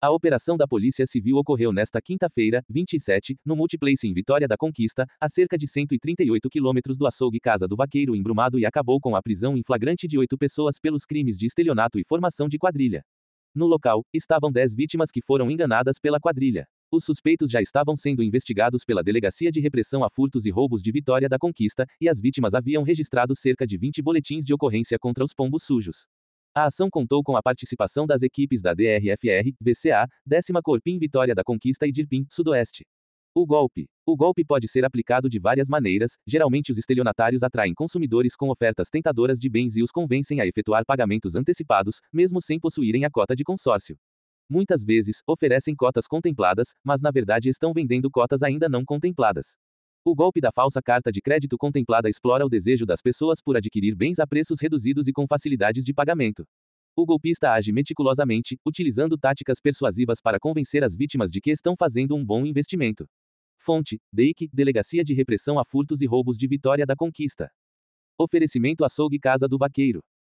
A operação da Polícia Civil ocorreu nesta quinta-feira, 27, no Multiplace em Vitória da Conquista, a cerca de 138 quilômetros do açougue Casa do Vaqueiro em Brumado e acabou com a prisão em flagrante de 8 pessoas pelos crimes de estelionato e formação de quadrilha. No local, estavam 10 vítimas que foram enganadas pela quadrilha. Os suspeitos já estavam sendo investigados pela Delegacia de Repressão a Furtos e Roubos de Vitória da Conquista, e as vítimas haviam registrado cerca de 20 boletins de ocorrência contra os pombos sujos. A ação contou com a participação das equipes da DRFR, VCA, 10ª Corpim Vitória da Conquista e DIRPIM, Sudoeste. O golpe pode ser aplicado de várias maneiras, geralmente os estelionatários atraem consumidores com ofertas tentadoras de bens e os convencem a efetuar pagamentos antecipados, mesmo sem possuírem a cota de consórcio. Muitas vezes, oferecem cotas contempladas, mas na verdade estão vendendo cotas ainda não contempladas. O golpe da falsa carta de crédito contemplada explora o desejo das pessoas por adquirir bens a preços reduzidos e com facilidades de pagamento. O golpista age meticulosamente, utilizando táticas persuasivas para convencer as vítimas de que estão fazendo um bom investimento. Fonte: DEIC, Delegacia de Repressão a Furtos e Roubos de Vitória da Conquista. Oferecimento Açougue Casa do Vaqueiro.